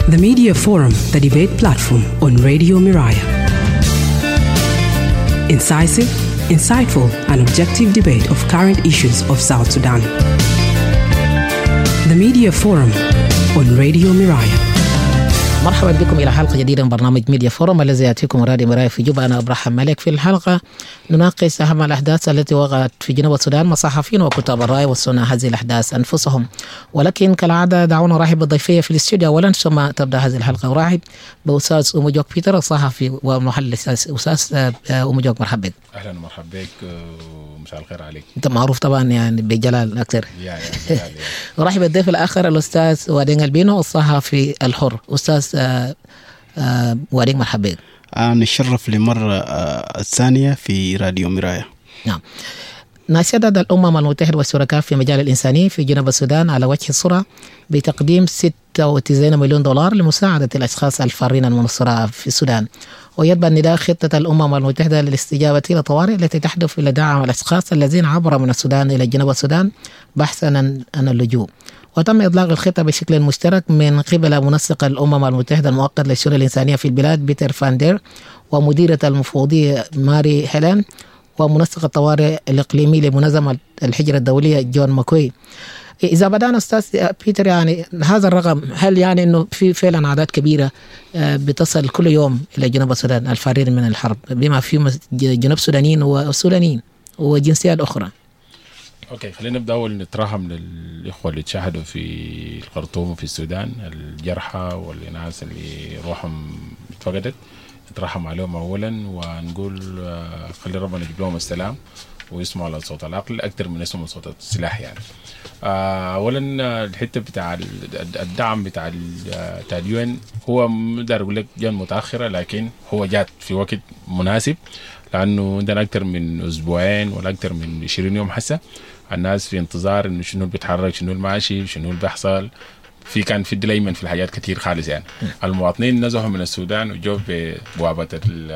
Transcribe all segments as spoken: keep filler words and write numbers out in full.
The Media Forum, the debate platform on Radio Miraya. Incisive, insightful, and objective debate of current issues of South Sudan. The Media Forum on Radio Miraya. مرحبا بكم إلى حلقة جديدة من برنامج ميديا فورم الذي يأتيكم راديو مرايا في جوبا. أنا إبراهيم مالك. في الحلقة نناقش أهم الأحداث التي وقعت في جنوب السودان مع صحفيين وكتاب الرأي والصناع هذه الأحداث أنفسهم. ولكن كالعادة دعونا نرحب بالضيفية في الاستوديو أولا ثم تبدأ هذه الحلقة. ورحب بأستاذ أوموجوك بيتر الصحفي ومحلل السياسي. أستاذ أوموجوك مرحبا بك. أهلا ومرحبا بك ومساء الخير عليك. أنت معروف طبعا يعني بجلال أكثر. يا يا ورحب بالضيف الآخر الأستاذ وادين البينو الصحفي الحر. أستاذ آه آه وادين مرحبا بك. أنا الشرف لمرة آه الثانية في راديو مرايا. نعم. ناشدت الأمم المتحدة والشركاء في مجال الإنساني في جنوب السودان على وجه الصورة بتقديم ستة وتسعين مليون دولار لمساعدة الأشخاص الفارين من الصراع في السودان. ويتبع النداء خطة الأمم المتحدة للاستجابة إلى الطوارئ التي تحدث إلى دعم الأشخاص الذين عبروا من السودان إلى جنوب السودان بحثا عن اللجوء. وتم إطلاق الخطة بشكل مشترك من قبل منسق الأمم المتحدة المؤقت للشؤون الإنسانية في البلاد بيتر فاندير ومديرة المفوضية ماري هيلين ومنسق الطوارئ الإقليمي لمنظمة الهجرة الدولية جون ماكوي. إذا بدأنا أستاذ بيتر، يعني هذا الرقم هل يعني أنه في فعلا أعداد كبيرة بتصل كل يوم إلى جنوب السودان الفارين من الحرب بما فيهم جنوب سودانيين والسودانيين وجنسيات أخرى؟ اوكي، خلينا نبدا اول نترحم للاخوه اللي تشاهدوا في الخرطوم وفي السودان، الجرحى والناس اللي روحهم اتفقدت، نترحم عليهم اولا ونقول خلي ربنا يجيب لهم السلام ويسمعوا على صوت العقل اكثر من يسمعوا صوت السلاح. يعني اولا الحته بتاع الدعم بتاع بتاع اليون هو مقدر اقول لك جاء متاخره، لكن هو جات في وقت مناسب، لانه عندنا اكثر من اسبوعين ولا اكثر من عشرين يوم حسه الناس في انتظار انه شنو بيتحرك، شنو الماشي، شنو اللي بيحصل. في كان في ديليمنت في الحاجات كتير خالص. يعني المواطنين نزحوا من السودان وجو ببوابه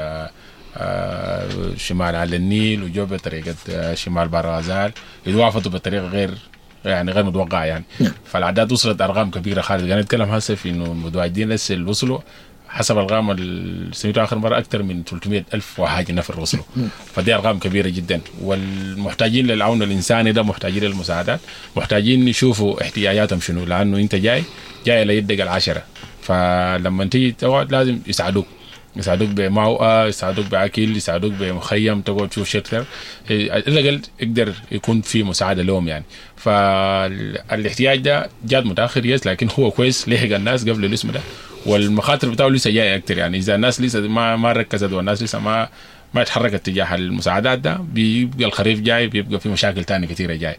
الشمال على النيل وجو بطريقه شمال بارغازال، يتوافدوا بطريقه غير يعني غير متوقعه. يعني فالاعداد وصلت ارقام كبيره خالص. يعني نتكلم هسه في انه المتواجدين لسه اللي وصلوا حسب الارقام اللي سمعتها اخر مره اكثر من ثلاثمية الف وحاجه نفر وصلوا. فدي ارقام كبيره جدا، والمحتاجين للعون الانساني ده، محتاجين للمساعدات، محتاجين يشوفوا احتياجاتهم شنو، لانه انت جاي جاي ليدك العشره، فلما تيجي تقعد لازم يساعدوك يساعدوك بموقع، يساعدوك باكل، يساعدوك بمخيم تقعد تشوف شكل الاقل يقدر يكون في مساعده لهم. يعني فالاحتياج ده جاد متاخر يس، لكن هو كويس لحق الناس قبل الاسم ده، والمخاطر بتاعه لسه جايه اكثر. يعني اذا الناس لسه ما ما ركزت والناس لسه ما ما اتحركت تجاه المساعدات ده، بيبقى الخريف جاي، بيبقى في مشاكل تانية كثيره جاي.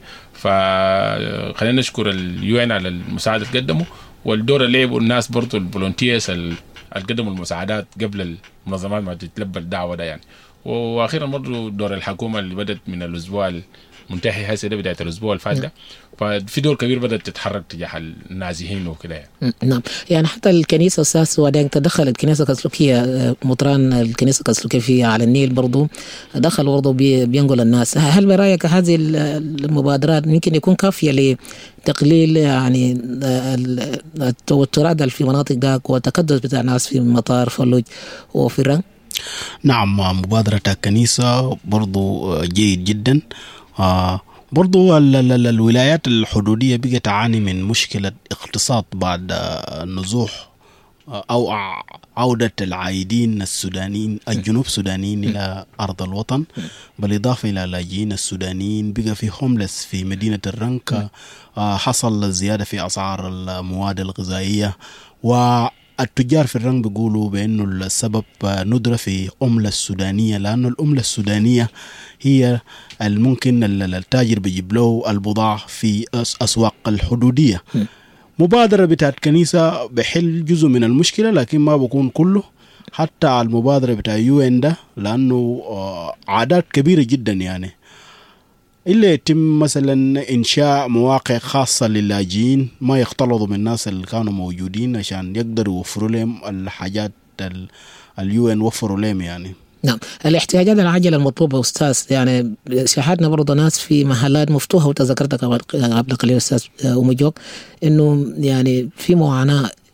فخلينا نشكر اليو ان على المساعده اللي قدموا، والدور اللي لعبوا الناس برضو الفولونتيرز اللي قدموا المساعدات قبل المنظمات ما تتلبى الدعوه ده. يعني واخيرا برضو دور الحكومه اللي بدت من الاسبوع المنتهي هسه ده، بدايه الاسبوع اللي فات ده، ففي دور كبير بدات تتحرك تجاه النازحين وكده. يعني. نعم، يعني حتى الكنيسه استاذ ودان تدخلت كنيسه كاثوليكيه، مطران الكنيسه الكاثوليكيه في على النيل برضو دخل برضو بينقل الناس. هل برايك هذه المبادرات ممكن يكون كافيه لتقليل يعني التوترات في مناطق داك والتكدس بتاع الناس في مطار فلوج وفي الرنج؟ نعم، مبادرة الكنيسة برضو جيد جدا. آه برضو ال ال الولايات الحدودية بقت تعاني من مشكلة اقتصاد بعد النزوح أو عودة العائدين السودانيين الجنوب سودانيين إلى أرض الوطن، بالإضافة إلى اللاجئين السودانيين. بقى في هوملس في مدينة الرنكة، آه حصل زيادة في أسعار المواد الغذائية، والتجار في الرنك بيقولوا بأنه السبب ندرة في أملة السودانية، لأن الأملة السودانية هي الممكن التاجر بيجيب له البضاعة في أسواق الحدودية. مبادرة بتاعت كنيسة بحل جزء من المشكلة، لكن ما بكون كله. حتى المبادرة بتاع يو ان ده، لأنه عادات كبيرة جدا، يعني إلا يتم مثلا إنشاء مواقع خاصة للاجئين ما يختلطوا من الناس اللي كانوا موجودين عشان يقدروا يوفروا لهم الحاجات اليو ان وفروا لهم. يعني نعم، الاحتياجات العاجلة المطلوبة أستاذ، يعني شاهدنا برضو ناس في محلات مفتوحة، وتذكرتك قبل قليل أستاذ أوموجوك إنه يعني في معاناة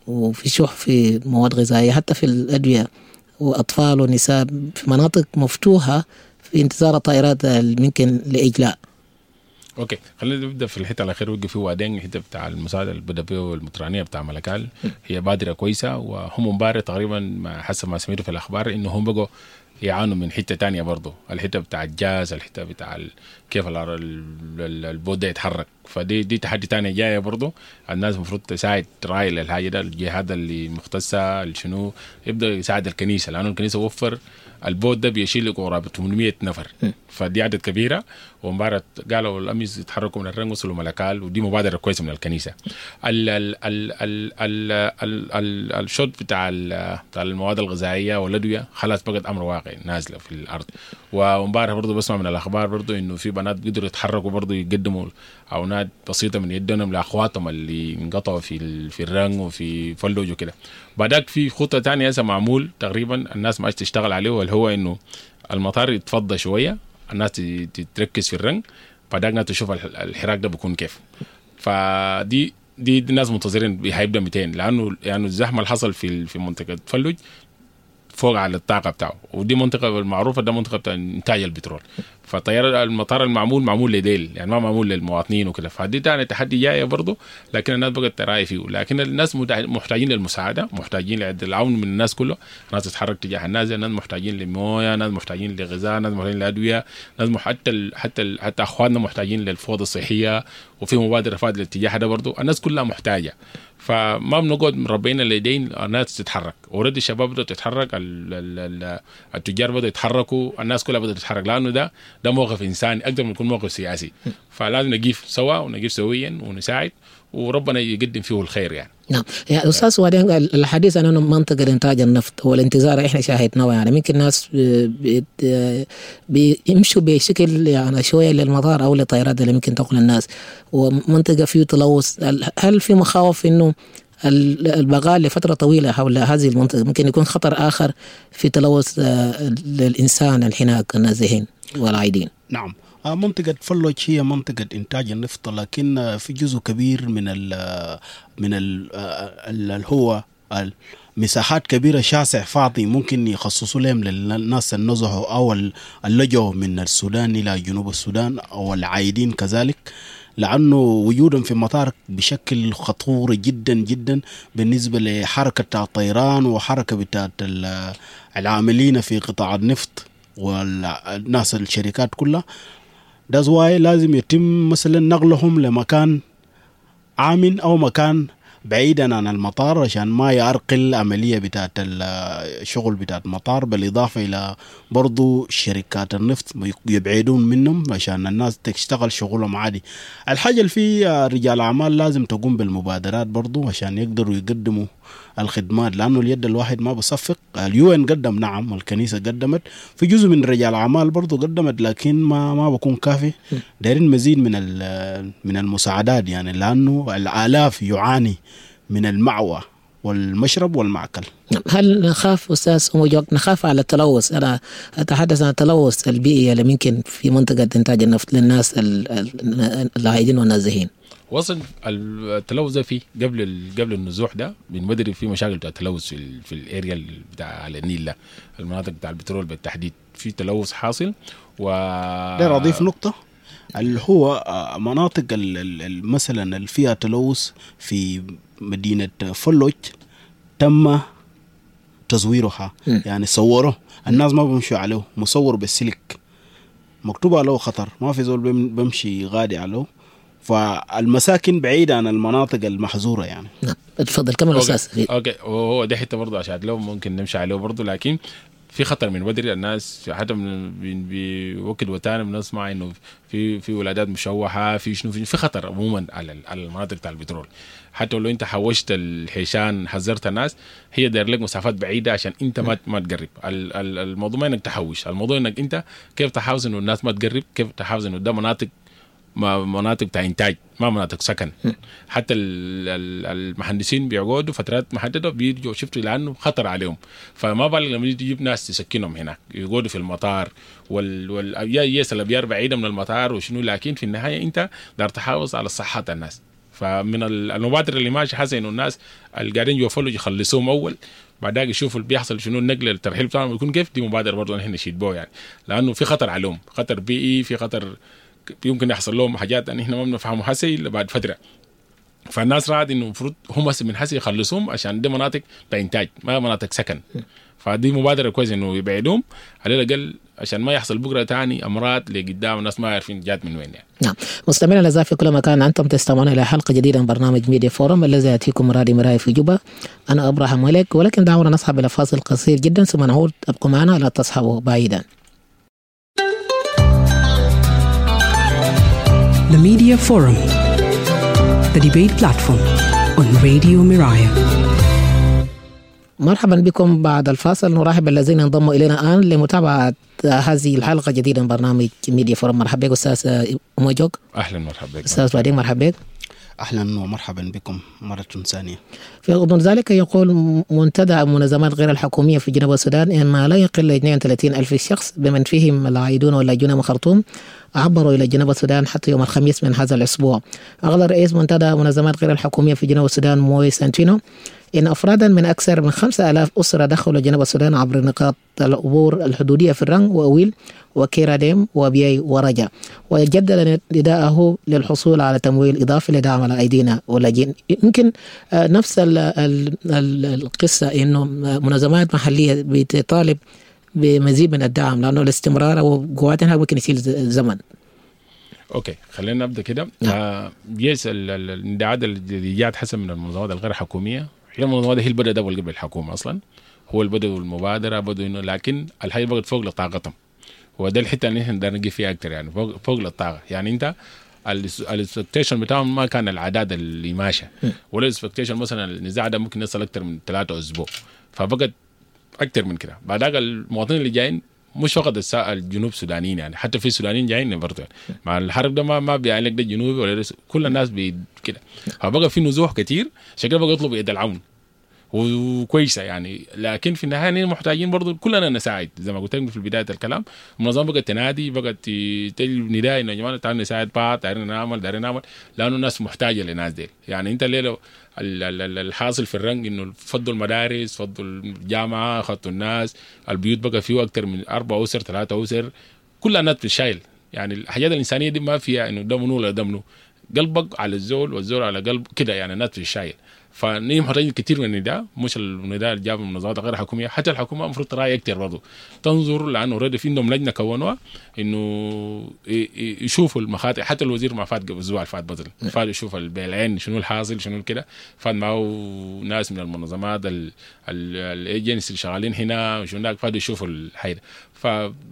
وفي شح في مواد غذائية حتى في الأدوية، وأطفال ونساء في مناطق مفتوحة في انتظار الطائرات الممكن لإجلاء. اوكي، خلينا نبدا في الحته الاخيره وقف في وادين الحته بتاع المساعده اللي بدا فيه المطرانيه بتاع ملكال. هي بادره كويسه، وهم امبارح تقريبا حسب ما سمعت في الاخبار انه هم بقوا يعانوا من حته تانية برضه، الحته بتاع الجاز، الحته بتاع كيف البود ده يتحرك. فدي دي تحدي تانية جايه برضه. الناس المفروض تساعد تراعي الحاجه ده، الجهات اللي مختصه شنو يبدا يساعد الكنيسه، لانه الكنيسه وفر البود ده بيشيل قرابه ثمانمية نفر، فدي عدد كبيره. ومباراه قالوا الامس يتحركوا من الرنج وصلوا ملكال، ودي مبادره كويسه من الكنيسه. ال ال ال ال ال ال ال الشوط بتاع بتاع المواد الغذائيه والادويه خلاص بقت امر واقع نازله في الارض. ومباراه برضه بسمع من الاخبار برضه انه في بنات قدروا يتحركوا برضه يقدموا عونات بسيطه من يدهم لاخواتهم اللي انقطعوا في في الرنج وفي فلوج وكده. بعدك في خطه ثانيه هسه معمول تقريبا الناس ما تشتغل عليه، واللي هو انه المطار يتفضى شويه، الناس تركز في الرنج، بعدين تشوف الحراك ده بيكون كيف. فدي دي الناس منتظرين هيبدا مئتين، لانه يعني الزحمه اللي حصل في في منطقه فلوج فوق على الطاقه بتاعه، ودي منطقه المعروفه ده منطقه بتاع انتاج البترول. فطياره المطار المعمول معمول لديل، يعني ما معمول للمواطنين وكده. فدي تاني تحدي جايه برضه، لكن الناس بقت تراعي فيه. لكن الناس محتاجين للمساعده، محتاجين للعون من الناس كله، ناس تتحرك تجاه الناس، ناس محتاجين لمويه، ناس محتاجين لغذاء، ناس محتاجين لادويه، ناس حتى حتى حتى اخواننا محتاجين للفوضى الصحيه، وفي مبادره فاد الاتجاه ده برضه. الناس كلها محتاجه، فما بنقعد مربعين اليدين، الناس تتحرك. اوريدي الشباب بدأوا تتحرك، التجار بدأوا يتحركوا، الناس كلها بدأت تتحرك، لانه ده ده موقف انساني اكثر من يكون موقف سياسي. فلازم نقيف سوا ونقيف سويا ونساعد، وربنا يقدم فيه الخير يعني. نعم يا استاذ وادين، الحديث عن منطقه انتاج النفط والانتظار احنا شاهدناه، يعني ممكن الناس بيمشوا بشكل يعني شويه للمطار او للطيارات اللي ممكن تقل الناس، ومنطقه فيه تلوث. هل في مخاوف انه البقاء لفتره طويله حول هذه المنطقه ممكن يكون خطر اخر في تلوث للانسان هناك النازحين والعايدين؟ نعم، منطقة فلوج هي منطقة إنتاج النفط، لكن في جزء كبير من ال من ال هو مساحات كبيرة شاسع فاضي ممكن يخصصوا لهم للناس النزحوا أو اللجوا من السودان إلى جنوب السودان أو العايدين كذلك، لأنه وجودهم في المطار بشكل خطوري جدا جدا بالنسبة لحركة الطيران وحركة بتاعت العاملين في قطاع النفط والناس الشركات كلها. ده زواي لازم يتم مثلا نقلهم لمكان آمن أو مكان بعيدا عن المطار عشان ما يعرقل العملية بتاعت الشغل بتاعت المطار، بالإضافة إلى برضو شركات النفط يبعدون منهم عشان الناس تشتغل شغلهم عادي. الحاجة اللي في رجال أعمال لازم تقوم بالمبادرات برضو عشان يقدروا يقدموا الخدمات، لأنه اليد الواحد ما بصفق. اليو ان قدم، نعم، الكنيسة قدمت، في جزء من رجال الأعمال برضو قدمت، لكن ما ما بكون كافي. دايرين مزيد من من المساعدات يعني، لأنه الآلاف يعاني من المعوى والمشرب والمعكل. هل نخاف أستاذ أموجوك نخاف على التلوث؟ أنا أتحدث عن التلوث البيئي اللي ممكن في منطقة إنتاج النفط للناس العايدين والنازحين. وصل التلوث ده فيه قبل قبل النزوح ده بنبدر في مشاكل بتاع التلوث في, في الاريا بتاع على النيل ده، المناطق بتاع البترول بالتحديد في تلوث حاصل. و ده أضيف نقطة اللي هو مناطق مثلا اللي فيها تلوث في مدينة فلوج تم تصويرها، م. يعني صوره الناس ما بيمشوا عليه، مصور بالسلك مكتوب عليه خطر، ما في زول بمشي غادي عليه. فالمساكن بعيدة عن المناطق المحظورة يعني. نعم اتفضل كمل أستاذ. اوكي وهو ده حتى برضه عشان لو ممكن نمشي عليه برضه، لكن في خطر من بدري. الناس حتى بوقت وتاني بنسمع انه في في ولادات مشوهه، في شنو في, في خطر عموما على على المناطق بتاع البترول. حتى لو انت حوشت الحيشان حذرت الناس، هي داير لك مسافات بعيده عشان انت ما ما تقرب. الموضوع ما انك تحوش، الموضوع انك انت كيف تحافظ انه الناس ما تقرب، كيف تحافظ انه ده مناطق مناطق بتاع انتاج ما مناطق سكن. حتى المهندسين بيقعدوا فترات محدده بيرجعوا شفتوا لانه خطر عليهم، فما بالك لما تجيب ناس تسكنهم هناك يقعدوا في المطار وال, وال... يا يسال بيار بعيده من المطار وشنو، لكن في النهايه انت دار تحافظ على صحه الناس. فمن المبادره اللي ماشي حاسه انه الناس اللي قاعدين يوفلوا يخلصوهم اول، بعد ذاك يشوفوا اللي بيحصل شنو النقل الترحيل بتاعهم يكون كيف. دي مبادره برضه نحن نشيد بها يعني، لانه في خطر عليهم، خطر بيئي، في خطر يمكن يحصل لهم حاجات ان احنا ما بنفهموا حسي الا بعد فتره. فالناس راد انه المفروض هم من حسي يخلصوهم عشان دي مناطق بانتاج ما مناطق سكن. فدي مبادره كويس انه يبعدهم على الاقل عشان ما يحصل بكره تاني امراض لقدام الناس ما عارفين جات من وين يعني. نعم، مستمعينا الاعزاء في كل مكان، انتم تستمعون الى حلقه جديده من برنامج ميديا فورم الذي ياتيكم رادي مراي في جوبا. انا ابراهيم ملك، ولكن دعونا نصحب الى فاصل قصير جدا ثم نعود. ابقوا معنا لا تصحبوا بعيدا. The Media Forum, the debate platform on Radio Miraya. مرحبا بكم بعد الفاصل. نرحب الذين انضموا الينا الان لمتابعه هذه الحلقه الجديده من برنامج ميديا فورم. مرحبا بك استاذ موجوك. اهلا مرحبا بك استاذ بعدين. مرحبا بك. اهلا ومرحبا بكم مره ثانيه. في ضمن ذلك يقول منتدى منظمات غير الحكوميه في جنوب السودان ان ما لا يقل اثنين وثلاثين ألف شخص بمن فيهم العائدون واللاجئون من خرطوم عبروا الى جنوب السودان حتى يوم الخميس من هذا الاسبوع. اغلى رئيس منتدى منظمات غير الحكوميه في جنوب السودان موي سانتينو إن أفرادا من أكثر من خمسة آلاف أسرة دخلوا جنوب السودان عبر نقاط العبور الحدودية في الرنج وأويل وكيراديم وبيي ورجا، وجدد نداءه للحصول على تمويل إضافي لدعم على أيدينا واللاجئين. يمكن نفس ال ال ال القصة إنه منظمات محلية بتطالب بمزيد من الدعم لأنه الاستمرار وقواتنا ممكن يصير زمن. اوكي خلينا نبدا كده. آه يس النداءات اللي جات حسب من المنظمات الغير حكوميه، هي المنظمات هي اللي بدأت قبل قبل الحكومه اصلا، هو اللي بدأوا المبادره بدأوا انه، لكن الحاجه بقت فوق لطاقتهم، وده الحته اللي احنا نقدر نجي فيها اكثر يعني فوق فوق للطاقه. يعني انت الاكسبكتيشن بتاعهم ما كان العداد اللي ماشى، ولا الاكسبكتيشن مثلا النزاع ده ممكن يصل اكثر من ثلاثة اسبوع، فبقت اكثر من كده. بعد ذاك المواطنين اللي جايين مش فقط الجنوب السودانيين يعني، حتى في السودانيين جايين برضه يعني. مع الحرب ده ما ما بيعني لك ده الجنوبي ولا كل الناس كده، فبقى في نزوح كتير، شكله بقى يطلب يد العون وكويسه يعني. لكن في النهايه محتاجين برضه كلنا نساعد زي ما قلت لك في بدايه الكلام. المنظمه بقت تنادي، بقت تجيب نداء انه يا جماعه تعالوا نساعد بعض، تعالوا نعمل تعالوا نعمل، لانه الناس محتاجه للناس دي يعني. انت الليله الحاصل في الرنج انه فضوا المدارس، فضوا الجامعه، خطوا الناس، البيوت بقى فيه اكثر من اربع اسر ثلاثه اسر، كل الناس بتشايل يعني. الحاجات الانسانيه دي ما فيها انه ده منو ولا ده منو، قلبك على الزول والزول على قلب كده يعني، الناس بتشايل. فنحن محتاجين كثير من النداء، مش النداء اللي جاب من المنظمات غير حكوميه، حتى الحكومه المفروض تراعي كثير برضه، تنظر لانه اوريدي في عندهم لجنه كونوها انه يشوفوا المخاطر. حتى الوزير ما فات قبل الاسبوع اللي فات بطل فات يشوف بالعين شنو الحاصل شنو كده، فات معه ناس من المنظمات الايجنسي اللي شغالين هنا وشنو ذاك، فات يشوفوا الحيره. ف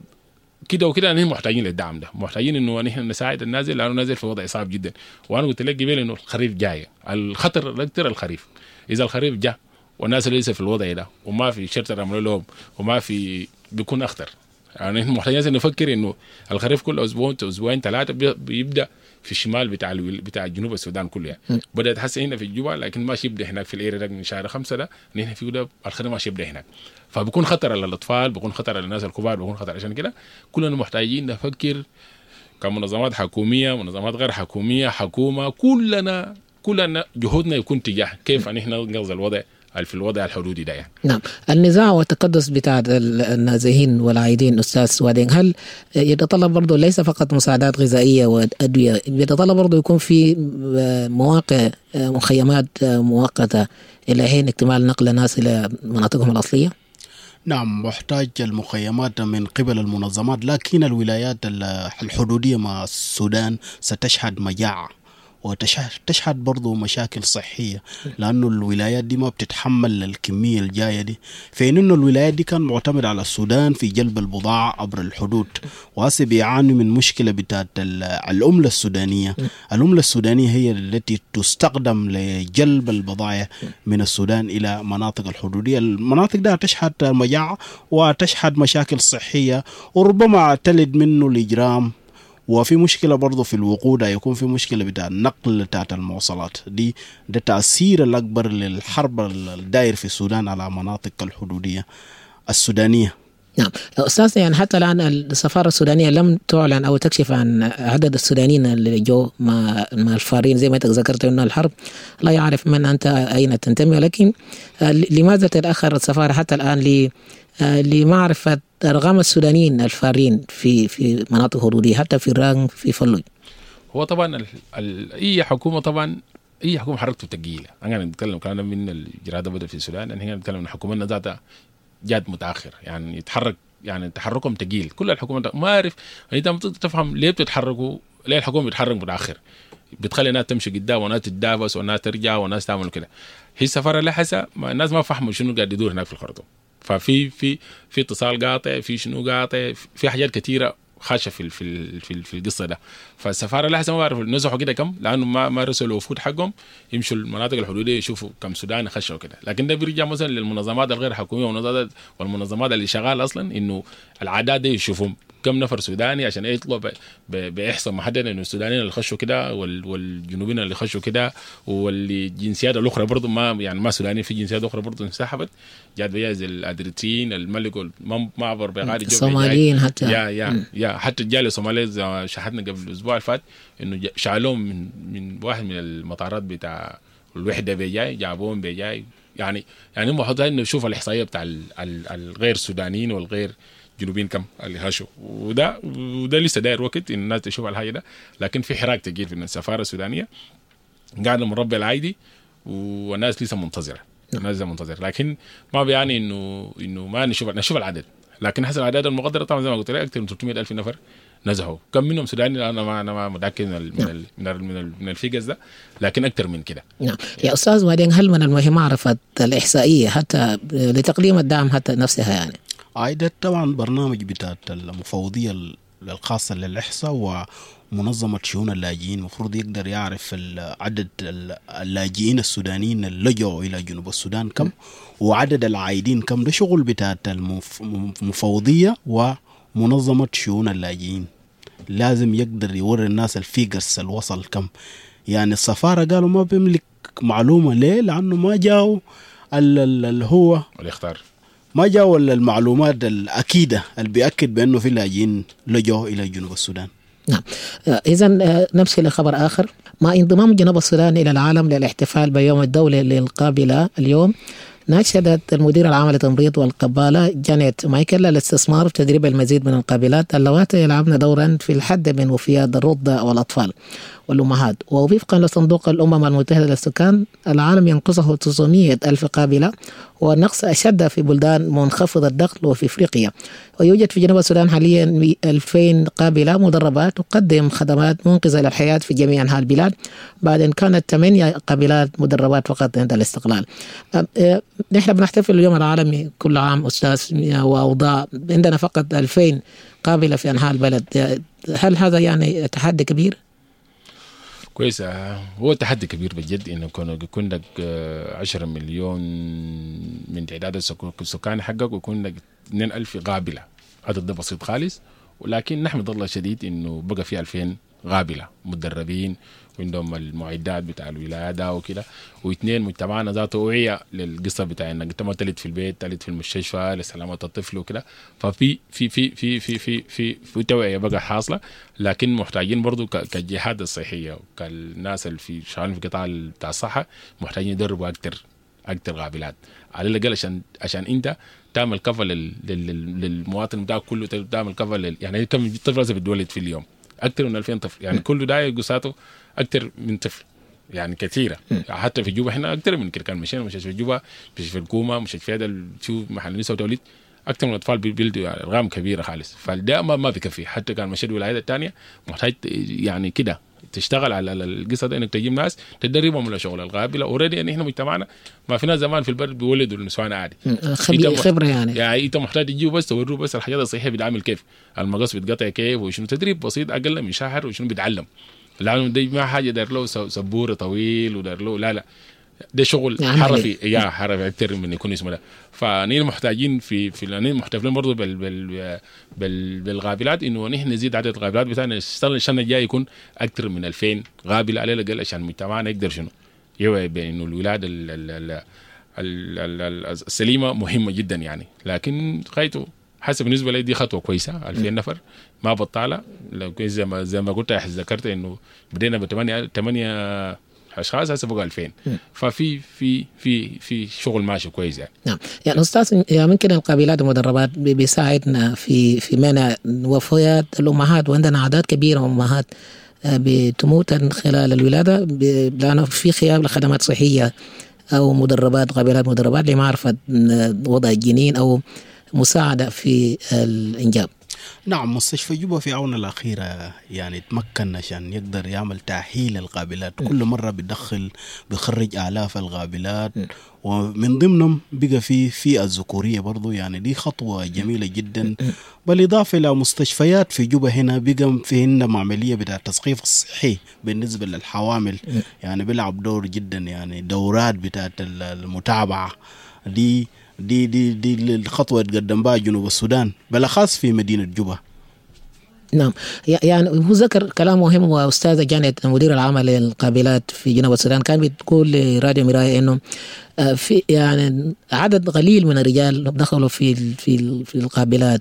كده وكده نحن محتاجين للدعم ده، محتاجين انه نحن نساعد النازل لانه نازل في وضع صعب جدا. وانا قلت لك قبل انه الخريف جاي، الخطر الاكثر الخريف. اذا الخريف جاء والناس اللي لسه في الوضع ده وما في شرطه عملوا لهم وما في، بيكون اخطر يعني. نحن محتاجين نفكر انه الخريف كل اسبوع اسبوعين ثلاثه بيبدا في الشمال بتاع بتاع جنوب السودان كله يعني. بدات حسه هنا في الجوبا، لكن ماشي يبدا هناك في الاريا من شهر خمسة ده نحن في ده الخريف ماشي يبدا هناك، فبكون خطر للاطفال، بكون خطر للناس الكبار، بكون خطر. عشان كده كلنا محتاجين نفكر كمنظمات حكوميه، منظمات غير حكوميه، حكومه، كلنا كلنا جهودنا يكون تجاه كيف نحن ننقذ الوضع في الوضع الحدودي ده يعني. نعم، النزاع والتقدس بتاع النازحين والعايدين أستاذ سوادين، هل يتطلب برضو ليس فقط مساعدات غذائية وأدوية، يتطلب برضو يكون في مواقع مخيمات مؤقتة إلى حين اكتمال نقل الناس إلى مناطقهم الأصلية؟ نعم، محتاج المخيمات من قبل المنظمات، لكن الولايات الحدودية مع السودان ستشهد مجاعة وتشهد برضو مشاكل صحية، لأنه الولايات دي ما بتتحمل الكمية الجاية دي. فإن إنه الولايات دي كان معتمد على السودان في جلب البضاعة عبر الحدود، وهسه بيعاني من مشكلة بتاعت العملة السودانية. العملة السودانية هي التي تستخدم لجلب البضائع من السودان إلى مناطق الحدودية. المناطق ده تشهد مجاعة وتشهد مشاكل صحية، وربما تلد منه الإجرام، وفي مشكلة برضو في الوقود، يكون في مشكلة بتاع النقل بتاعت المواصلات دي. ده تأثير الأكبر للحرب الدائر في السودان على مناطق الحدودية السودانية. نعم أستاذ، يعني حتى الآن السفارة السودانية لم تعلن أو تكشف عن عدد السودانيين اللي جو مع مع الفارين، زي ما ذكرت أن الحرب لا يعرف من أنت أين تنتمي، لكن لماذا تتأخر السفارة حتى الآن ل لمعرفة أرقام السودانيين الفارين في في مناطق حدودية حتى في الران في فلوي؟ هو طبعا ال ال أي حكومة طبعا أي حكومة حركته ثقيلة. أنا نتكلم كلام من الجرادة بدأ في السودان، أن هنا نتكلم عن حكومتنا ذاتها جات متأخر، يعني يتحرك يعني تحركهم ثقيل. كل الحكومات ما أعرف أنت ما تفهم ليه بتتحركوا، ليه الحكومة بتتحرك متأخر، بتخلي الناس تمشي قدام وناس تتدابس وناس ترجع وناس تعمل كده. هي السفارة لحسا الناس ما فهموا شنو قاعد يدور هناك في الخرطوم، ففي في في اتصال قاطع، في شنو قاطع، في حاجات كثيرة خاشه في في في, في القصه ده. فالسفاره لحسن ما بعرف نزحوا كده كم، لانه ما ما رسلوا وفود حقهم يمشوا المناطق الحدوديه يشوفوا كم سوداني خشوا كده. لكن ده بيرجع مثلا للمنظمات الغير حكوميه والمنظمات والمنظمات اللي شغاله اصلا، انه العادات دي يشوفهم كم نفر سوداني عشان يطلعوا باحصاء محدد انه السودانيين اللي خشوا كده والجنوبيين اللي خشوا كده واللي الجنسيات الاخرى برضه ما يعني ما سودانيين، في جنسيات اخرى برضه انسحبت، جات بيها زي الادريتيين الملك ما عبر بغادي الصوماليين حتى يا يا يا حتى جالي صوماليين شحتنا قبل الاسبوع اللي فات انه شالوهم من من واحد من المطارات بتاع الوحده بيجاي، جابوهم بيجاي. يعني يعني هم حاطين انه نشوف الاحصائيه بتاع الغير سودانيين والغير جنوبين كم اللي هاشوا، وده وده لسه داير وقت ان الناس تشوف الحاجه ده. لكن في حراك تجيل في السفاره السودانيه قاعده مربع العادي والناس لسه منتظره، الناس لسه منتظره. لكن ما بيعني انه انه ما نشوف نشوف العدد، لكن حسب العدد المقدره طبعا زي ما قلت لك اكثر من ثلاثمية ألف نفر نزحوا. كم منهم سوداني انا ما انا ما متاكد من ال من ال من, ال من الفيجرز ده، لكن اكثر من كده. نعم يا استاذ، وبعدين هل من المهم معرفه الاحصائيه حتى لتقديم الدعم حتى نفسها؟ يعني عايدة طبعا برنامج بتاع المفوضية الخاصة للإحصاء ومنظمة شؤون اللاجئين المفروض يقدر يعرف عدد اللاجئين السودانيين اللي لجوا إلى جنوب السودان كم وعدد العايدين كم. ده شغل بتاع المفوضية ومنظمة شؤون اللاجئين، لازم يقدر يوري الناس الفيجرز الوصل كم. يعني السفارة قالوا ما بيملك معلومة ليه؟ لأنه ما جاءوا اللي هو الاختار ما جاءوا المعلومات الأكيدة اللي بيأكد بأنه في لاجئين لجوا إلى جنوب السودان. نعم إذا نمشي لخبر آخر. مع انضمام جنوب السودان إلى العالم للاحتفال بيوم الدولة للقابلة اليوم، ناشدت المدير العام للتمريض والقبالة جانيت مايكل الاستثمار في تدريب المزيد من القابلات اللواتي يلعبن دورا في الحد من وفيات الرضع والأطفال والأمهات. ووفقا لصندوق الأمم المتحدة للسكان، العالم ينقصه تسعمية ألف قابلة، والنقص أشد في بلدان منخفض الدخل وفي إفريقيا. ويوجد في جنوب السودان حاليا ألفين قابلة مدربات تقدم خدمات منقذة للحياة في جميع أنحاء البلاد، بعد أن كانت ثمانية قابلات مدربات فقط عند الاستقلال. نحن بنحتفل اليوم العالمي كل عام أستاذ، وأوضاع عندنا فقط ألفين قابلة في أنحاء البلد. هل هذا يعني تحدي كبير؟ كويس، هو تحدي كبير بجد انه يكون لك عشرة مليون من تعداد السكان حقك ويكون لك اثنين ألف قابله. عدد ده بسيط خالص، ولكن نحمد الله شديد انه بقى في ألفين قابله مدربين وعندهم المعدات بتاع الولاده وكده. واثنين مجتمعنا ذاته وعي للقصه بتاع انك انت ما تلد في البيت، تلد في المستشفى لسلامه الطفل وكده. ففي في في في في في في, في توعيه بقى حاصله، لكن محتاجين برضو كالجهات الصحيه وكالناس اللي في شغالين في قطاع بتاع الصحه محتاجين يدربوا اكثر اكثر قابلات على الاقل عشان عشان انت تعمل كفل للمواطن بتاعك كله، تعمل كفل يعني كم طفل بتولد في اليوم؟ اكثر من ألفين طفل، يعني كل ده قصاته اكثر من طفل، يعني كثيره. حتى في جوبا احنا اكثر من كده، كان مشينا مش في جوبا، مش في الكوما، مش في هذا شو محل نساء وتوليد، اكثر من الاطفال بيلدوا يعني ارقام كبيره خالص. فده ما ما بكفي. حتى كان مشيت الولايات الثانيه محتاج يعني كده تشتغل على القصه ده، انك تجيب ناس تدربهم على شغل القابله. اوريدي يعني احنا مجتمعنا ما فينا زمان في البلد بيولدوا النسوان عادي خبره خبره يعني يعني انت محتاج تجيب بس توريه بس الحاجات الصحيه بتعمل كيف، المقص بتقطع كيف، وشنو تدريب بسيط اقل من شهر، وشنو بيتعلم. لانه دي ما حاجه داير له سبوره طويل وداير له لا لا ده شغل حرفي يا حرفي اكثر من يكون اسمه ده. فنحن محتاجين في في نحن محتفلين برضه بال بال بال بالقابلات، انه نحن نزيد عدد القابلات بتاعنا. السنه الجايه يكون اكثر من ألفين قابله على الاقل عشان مجتمعنا يقدر شنو يوعي بانه الولاده السليمه مهمه جدا يعني. لكن خايتو حسب بالنسبه لي دي خطوه كويسه. ألفين نفر ما بطاله، لو زي ما زي ما قلت ذكرت انه بدينا بثمانية ثمانية اشخاص هسه بقى ألفين. ففي في في في شغل ماشي كويس يعني. نعم يعني استاذ، يعني ممكن القابلات والمدربات بيساعدنا في في منع وفيات الامهات، وعندنا اعداد كبيره من امهات بتموت خلال الولاده لانه في غياب لخدمات صحيه او مدربات قابلات مدربات لمعرفه وضع الجنين او مساعده في الانجاب. نعم، مستشفى جوبا في عون الأخيرة يعني تمكن عشان يقدر يعمل تأهيل القابلات. م. كل مرة بيدخل بيخرج آلاف القابلات، م. ومن ضمنهم بقى في في الذكورية برضو، يعني دي خطوة جميلة جدا. م. بالإضافة إلى مستشفيات في جوبا هنا بقى في هنا عملية بتاع التثقيف الصحي بالنسبة للحوامل. م. يعني بيلعب دور جدا، يعني دورات بتاعت المتابعة دي دي دي دي الخطوة تقدم بها جنوب السودان بالأخص في مدينة جوبا. نعم يعني هو ذكر كلام مهم، وأستاذة جانت مدير العام للقابلات في جنوب السودان كان بتقول لراديو مراية إنه في يعني عدد قليل من الرجال دخلوا في في في القابلات،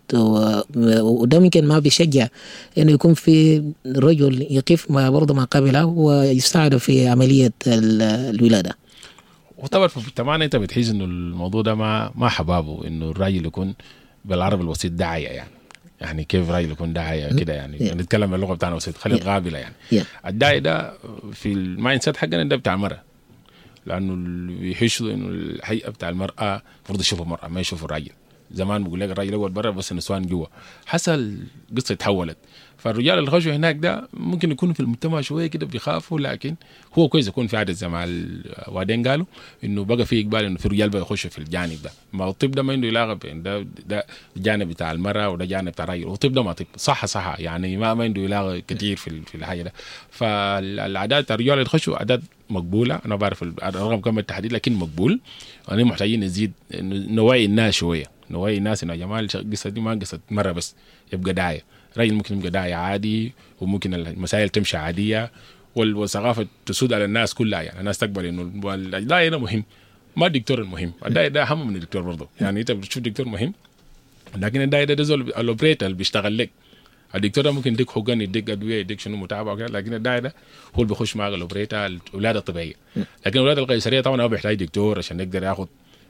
وده يمكن ما بيشجع إنه يكون في رجل يقف مع برضه مع قابلة ويساعده في عملية الولادة. وطبعا في مجتمعنا انت بتحس انه الموضوع ده ما ما حبابه انه الراجل يكون بالعربي الوسيط داعيه يعني. يعني كيف راجل يكون داعيه كده يعني yeah. نتكلم باللغه بتاعنا وسيط خلي yeah. قابله يعني. yeah. الداعي ده في المايند سيت حقنا ده بتاع المراه، لانه بيحسوا انه الهيئه بتاع المراه المفروض يشوفوا المراه ما يشوفوا الراجل. زمان بقول لك الراجل اول برا بس النسوان جوا، حصل قصه تحولت. فالرجال اللي خشوا هناك ده ممكن يكونوا في المجتمع شويه كده بيخافوا، لكن هو كويس يكون في عدد زي ما الوادين قالوا انه بقى في اقبال انه في رجال بقى يخشوا في الجانب ده. ما الطب ده ما عنده علاقه بين ده ده الجانب بتاع المراه وده جانب بتاع الراجل، والطب ده ما طب صح صح يعني ما ما عنده علاقه كثير في في الحاجه ده. فالاعداد الرجال اللي يخشوا اعداد مقبوله، انا بعرف الرقم كم بالتحديد لكن مقبول. انا محتاجين نزيد نوعي الناس شويه، نوعي الناس انه يا جماعه القصه دي ما قصه مره بس يبقى داعيه، راجل ممكن يبقى داعي عادي، وممكن المسائل تمشي عاديه، والثقافه تسود على الناس كلها. يعني الناس تقبل انه الداعي ده مهم، ما الدكتور المهم. الداعي ده اهم من الدكتور برضه. يعني انت بتشوف دكتور مهم، لكن الداعي ده زول الاوبريتور اللي بيشتغل لك. الدكتور ده ممكن يديك حقن، يديك ادويه، يديك شنو متابعه وكذا، لكن الداعي ده هو اللي بيخش معك الاوبريتور الولاده الطبيعيه. لكن الولاده القيصريه طبعا هو بيحتاج دكتور عشان يقدر ياخذ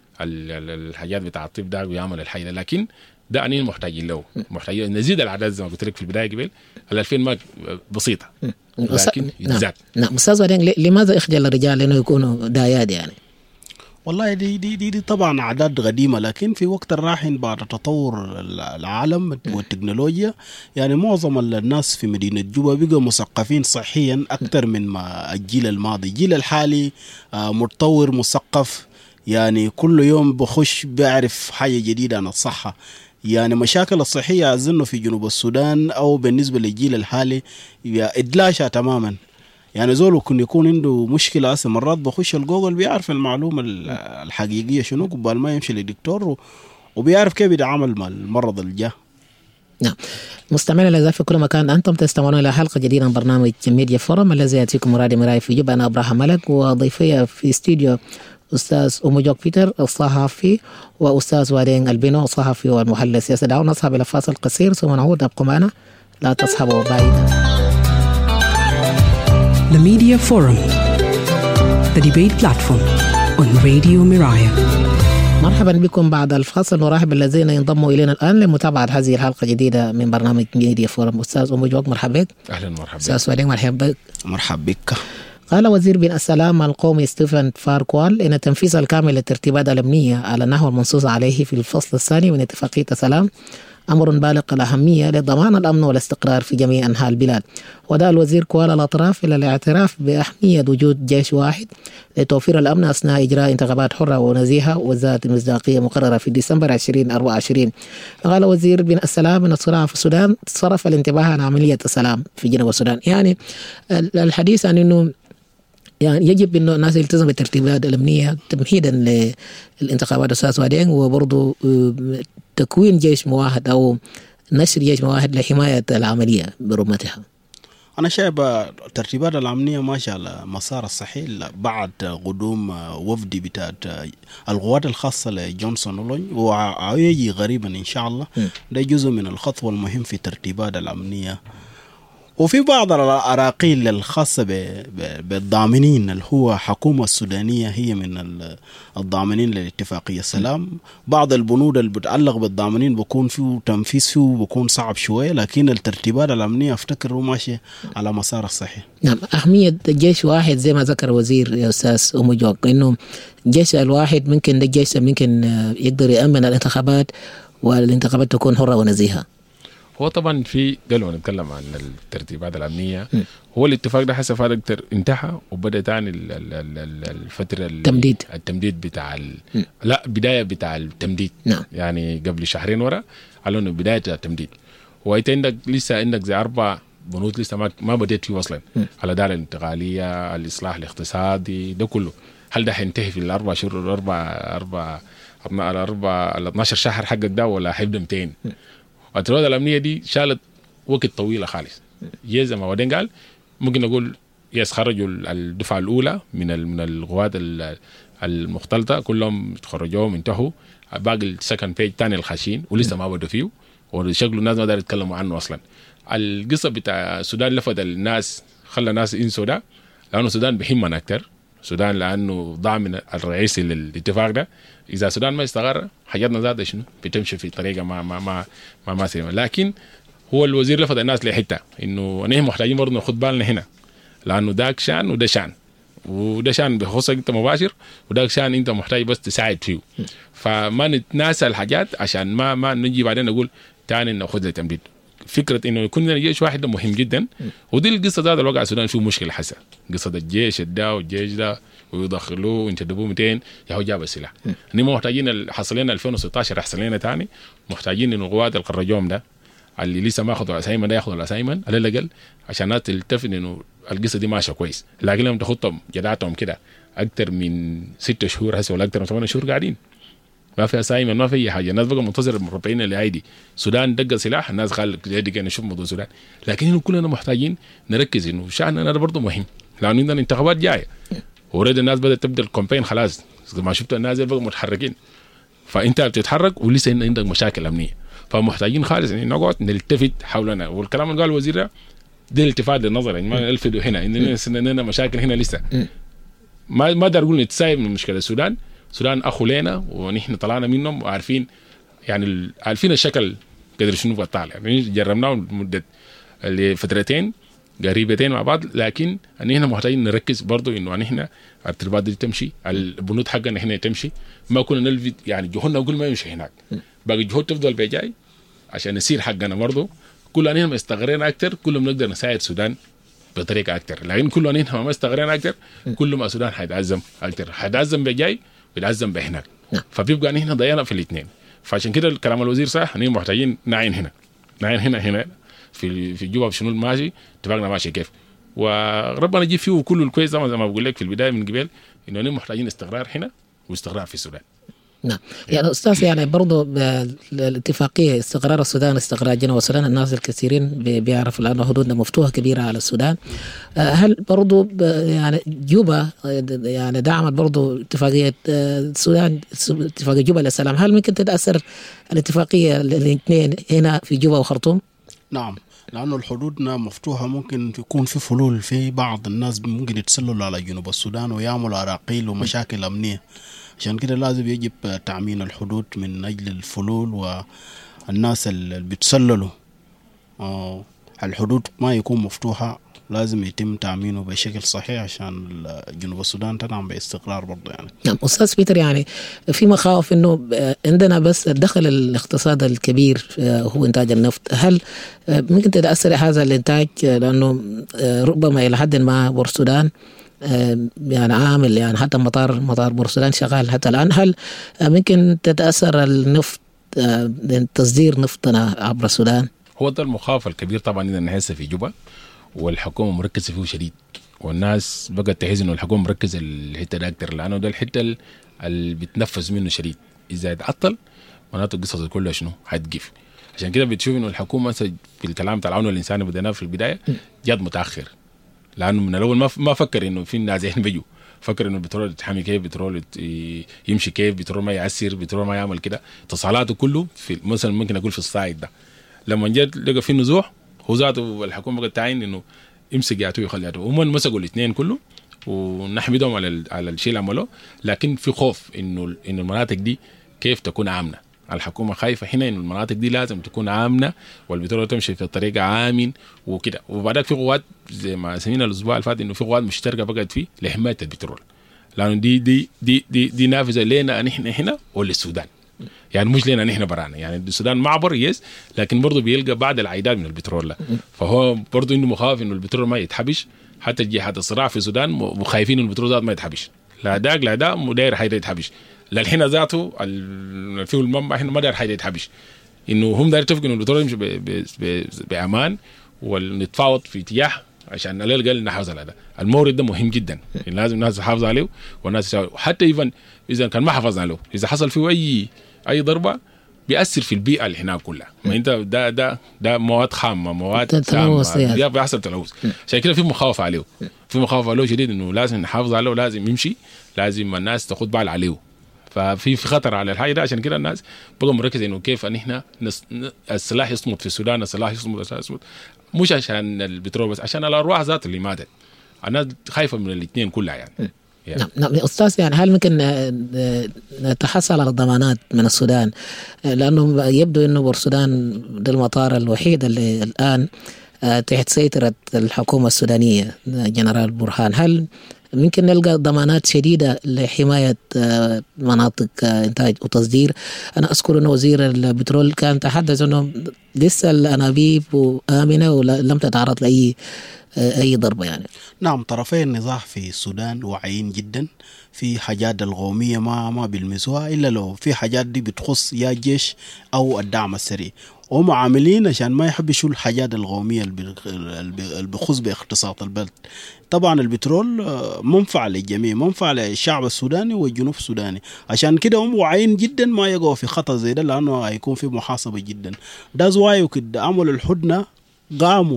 الحاجات بتاع الطب ده ويعمل الحاجه، لكن ده أنين محتاجين له، محتاجين نزيد الأعداد زي ما قلت لك في البداية قبل. الألفين ما بسيطة لكن يتزاد. نعم نعم أستاذ ودين، لماذا يخجل الرجال إنه يكونوا دايات يعني؟ والله دي دي دي, دي طبعا أعداد قديمة، لكن في وقت الراحن بعد تطور العالم والتكنولوجيا يعني معظم الناس في مدينة جوبا بقوا مثقفين صحيا أكثر من ما الجيل الماضي. الجيل الحالي متطور مثقف، يعني كل يوم بخش بعرف حاجة جديدة عن الصحة. يعني مشاكل الصحية أظن في جنوب السودان أو بالنسبة للجيل الحالي إدلاشة تماما. يعني زول كن يكون عنده مشكلة أصلا مرات بخش الجوجل بيعرف المعلومة الحقيقية شنو قبل ما يمشي للدكتور، وبيعرف كيف يتعامل مع المرض اللي جاء. نعم مستمعين الأعزاء في كل مكان، أنتم تستمعون إلى حلقة جديدة من برنامج ميديا فورم الذي يأتيكم راديو مراية في جوبا. أنا أبراهيم ملك، وضيفي في استوديو أستاذ أمو جوك بيتر الصحفي، وأستاذ وادين البينو الصحفي والمحلل السياسي. دعونا نصحب إلى فاصل قصير ثم نعود. ابقوا معنا لا تصحبوا بعيدا. The Media Forum, the debate platform on Radio Miraya. مرحبا بكم بعد الفاصل، نرحب الذين ينضموا إلينا الآن لمتابعة هذه الحلقة الجديدة من برنامج ميديا فورم. أستاذ أمو جوك مرحبا بك. أهلا مرحبا. أستاذ وادين مرحبا بك. مرحبا بك. قال وزير بن السلام القومي ستيفن فاركوال إن التنفيذ الكامل للترتيبات الأمنية على النحو المنصوص عليه في الفصل الثاني من اتفاقية السلام أمر بالغ الأهمية لضمان الأمن والاستقرار في جميع أنحاء البلاد. ودعا الوزير كوال الأطراف إلى الاعتراف بأهمية وجود جيش واحد لتوفير الأمن أثناء إجراء انتخابات حرة ونزيهة وذات المصداقية مقررة في ديسمبر ألفين وأربعة وعشرين. قال وزير بن السلام أن الصراع في السودان صرف الانتباه عن عملية السلام في جنوب السودان. يعني الحديث عن أنه يعني يجب أن الناس يلتزم بالترتيبات الأمنية تمهيدا للانتخابات أستاذ وادين، وبرضو تكوين جيش مواحد أو نشر جيش مواحد لحماية العملية برمتها. أنا شايف ترتيبات الأمنية ماشية على مسار الصحيح بعد قدوم وفدي بتاع القوات الخاصة لجونسون ولونج، ويجي غريبا إن شاء الله. ده جزء من الخطوة المهم في ترتيبات الأمنية. وفي بعض الأراقيل الخاصة بالضامنين اللي هو حكومة السودانية هي من الضامنين للاتفاقية السلام. بعض البنود اللي بتعلق بالضامنين بكون فيه تنفيذ فيه بكون صعب شوية، لكن الترتيبات الأمنية أفتكر ماشي على مسار الصحيح. نعم، أهمية جيش واحد زي ما ذكر وزير يا أستاذ أمو جوك، إنه جيش الواحد ممكن ده الجيش ممكن يقدر يأمن الانتخابات والانتخابات تكون حرة ونزيهة. هو طبعا في قالوا نتكلم عن الترتيبات الأمنية، م. هو الاتفاق ده حسب هذا انتهى وبدأ تاني الفترة التمديد التمديد بتاع لا بداية بتاع التمديد. نعم. يعني قبل شهرين ورا قالوا انه بداية التمديد، وانت عندك لسه عندك زي أربع بنود لسه ما ما بدأت فيه أصلا، على دار الانتقالية، الإصلاح الاقتصادي، ده كله. هل ده حينتهي في الأربع شهور الأربع أربع الأربع ال اثناشر شهر حقك ده، ولا حيبدأ مئتين؟ الترتيبات الأمنية دي شالت وقت طويلة خالص. زي ما بعدين قال ممكن نقول يس خرجوا الدفعة الأولى من من القوات المختلطة كلهم تخرجوهم انتهوا، باقي السكند بيج تاني الخاشين ولسه ما بدوا فيه، وشكله الناس ما دار يتكلموا عنه أصلا. القصة بتاع السودان لفت الناس، خلى الناس ينسوا ده، لأنه السودان بيهمنا أكتر. السودان لأنه ضامن الرئيسي للاتفاق ده، إذا السودان ما استقر حاجاتنا ذاتها شنو بتمشي في طريقة ما ما ما ما, ما سليمة. لكن هو الوزير لفت الناس لحتة إنه نحن محتاجين برضه ناخد بالنا هنا، لأنه داك شان وده شان، وده شان بخصوصك أنت مباشر، وداك شان أنت محتاج بس تساعد فيه. فما نتناسى الحاجات عشان ما ما نجي بعدين نقول تاني ناخد التمديد. فكرة إنه يكون لنا جيش واحد ده مهم جدا، ودي القصة ذات الوقع السودان فيه مشكلة حسا، قصة الجيش ده والجيش ده ويدخلوه وينتدبوه مئتين يهو جاب السلاح. إنه محتاجين حصل لنا ألفين وستاشر يحصل لنا تاني، محتاجين إنه القوات القرجوم ده اللي لسه ما أخذوا الأسايمن ده يأخذوا الأسايمن على الأقل عشان الناس تلتفت إنه القصة دي ماشية كويس. لكن لما تخطهم جدعتهم كده أكتر من ستة شهور هسه ولا أكتر من ثمانية شهور قاعدين ما في أسايمن ما في أي حاجة، الناس بقى منتظر المربعين اللي عادي السودان دق سلاح، الناس قال جدي كان نشوف موضوع السودان. لكن إنه كلنا محتاجين نركز إنه شأننا ده برضه مهم، لأنه عندنا انتخابات جاية وريد الناس بدأت تبدأ الكامبين خلاص، ما شفت الناس بقى متحركين، فأنت بتتحرك ولسه عندك مشاكل أمنية، فمحتاجين خالص إن نقعد نلتفت حولنا. والكلام اللي قال الوزير ده ده الالتفات للنظر، يعني ما نلفت هنا عندنا مشاكل هنا لسه، ما ما اقدر اقول نتسايب من مشكله السودان. السودان اخو لنا ونحن طلعنا منهم وعارفين، يعني عارفين الشكل قدر شنو بطال، يعني جربناه مده لفترتين قريبتين مع بعض. لكن ان احنا محتاجين نركز برضو انه نحن التربات دي تمشي، البنود حقنا احنا تمشي، ما كنا نلفت يعني جهودنا نقول ما يمشي هناك، باقي الجهود تفضل بجاي عشان نسير حقنا برضو. كل ان احنا استغرينا اكثر كل ما نقدر نساعد السودان بطريقه اكثر، لكن كل ان احنا ما استغرينا اكثر كل ما السودان حيتعزم اكثر، حيتعزم بجاي ويتعزم بهناك، فبيبقى ان احنا ضيعنا في الاثنين. فعشان كده الكلام الوزير صح، ان محتاجين نعين هنا نعين هنا هنا في في جوبا شنو ماشي، اتفاقنا ماشي كيف، وربنا يجيب فيه كله الكويس زي ما بقول لك في البدايه من قبل، انه محتاجين استقرار هنا واستقرار في السودان. نعم يعني أستاذ، يعني برضو الاتفاقية استقرار السودان استقرار جنوب السودان، الناس الكثيرين بيعرفوا الآن حدودنا مفتوحة كبيرة على السودان. هل برضو يعني جوبا يعني دعمت برضو اتفاقية السودان اتفاقية جوبا للسلام، هل ممكن تتأثر الاتفاقية الاثنين هنا في جوبا وخرطوم؟ نعم، لأنه الحدودنا مفتوحة، ممكن يكون في فلول، في بعض الناس ممكن يتسللوا على جنوب السودان ويعملوا أراقيل ومشاكل أمنية، عشان كده لازم يجب تأمين الحدود من أجل الفلول والناس اللي بيتسللوا. آه الحدود ما يكون مفتوحة، لازم يتم تأمينه بشكل صحيح عشان جنوب السودان تنعم باستقرار برضه. يعني نعم أستاذ بيتر، يعني في مخاوف إنه عندنا بس دخل الاقتصاد الكبير هو إنتاج النفط، هل ممكن تتأثر هذا الإنتاج؟ لأنه ربما إلى حد ما بورسودان يعني عامل، يعني حتى مطار مطار بورسودان شغال حتى الآن، هل ممكن تتأثر النفط تصدير نفطنا عبر السودان؟ هو ده المخاوف الكبير طبعا إذا هسه في جوبا، والحكومة مركزة فيه شديد، والناس بقت تحس إنه الحكومة مركزة الحتة ده أكتر، لأنه ده الحتة اللي بتنفذ منه شديد. إذا يتعطل معناته القصة كلها شنو حتقف. عشان كده بتشوف انه الحكومه في الكلام تاع العون الانساني بدأناه في البدايه جات متاخر، لانه من الاول ما ما فكر انه في نازحين بيجوا، فكر انه البترول يتحمي كيف، بترول يمشي كيف، بترول ما يعسر، بترول ما يعمل كده، اتصالاته كله في مثلا ممكن اقول في الصعيد ده. لما جت لقى في نزوح هو ذاته الحكومه بقت تعين انه يمسك ياتو يخلي ياتو، هم مسكوا الاثنين كله ونحمدهم على على الشيء اللي عملوه، لكن في خوف انه انه المناطق دي كيف تكون امنه. الحكومه خايفه هنا انه المناطق دي لازم تكون امنه والبترول تمشي في طريقه امن وكده. وبعدك في قوات زي ما سمينا الاسبوع اللي فات انه في قوات مشتركه بقت فيه لحمايه البترول، لانه دي دي دي دي, دي نافذه لنا نحن هنا وللسودان، يعني مش لنا نحن برانا. يعني السودان معبر يس، لكن برضه بيلقى بعض العيدات من البترول ده، فهو برضه انه مخاف انه البترول ما يتحبش. حتى جهات الصراع في السودان مخايفين انه البترول ذات ما يتحبش، لا داق لا دا مداير حاجه يتحبش، لا الحين ذاته فيه المنبع احنا ما داير حاجه يتحبش، انه هم داير يتفقوا انه البترول يمشي بامان ونتفاوض في اتجاه عشان على الاقل نحافظ على هذا المورد ده. مهم جدا يعني لازم الناس تحافظ عليه، والناس حتى ايفن اذا كان ما حافظنا عليه، اذا حصل فيه اي اي ضربه بيأثر في البيئه اللي هناك كلها. ما انت ده ده ده مواد خامه، مواد سامه، بيحصل تلوث. عشان كده في مخاوفه عليه، في مخاوفه عليه شديد انه لازم نحافظ عليه ولازم يمشي، لازم الناس تاخد بال عليه. ففي في خطر على الحاجه ده. عشان كده الناس بقوا مركزين انه كيف ان احنا نس... السلاح يصمد في السودان، السلاح يصمد السلاح يصمد، مش عشان البترول بس، عشان الارواح ذات اللي ماتت. الناس خايفه من الاثنين كلها يعني. يعني. نعم نعم أستاذ، يعني هل ممكن نتحصل على الضمانات من السودان؟ لأنه يبدو أنه السودان ده المطار الوحيد اللي الآن تحت سيطرة الحكومة السودانية جنرال برهان. هل ممكن نلقى ضمانات شديدة لحماية مناطق إنتاج وتصدير؟ أنا أذكر أن وزير البترول كان تحدث أنه لسه الأنابيب آمنة ولم تتعرض لأي أي ضربة يعني. نعم، طرفي النزاع في السودان واعيين جدا في حاجات القومية ما ما بيلمسوها إلا لو في حاجات دي بتخص يا الجيش أو الدعم السريع، وهم عاملين عشان ما يحبشوا الحاجات القومية اللي بخص باقتصاد البلد. طبعا البترول منفعة للجميع، منفعة للشعب السوداني والجنوب السوداني، عشان كده هم واعيين جدا ما يقعوا في خطر زي ده، لأنه هيكون في محاسبة جدا. ده زوايا كده عملوا الحدنة، قاموا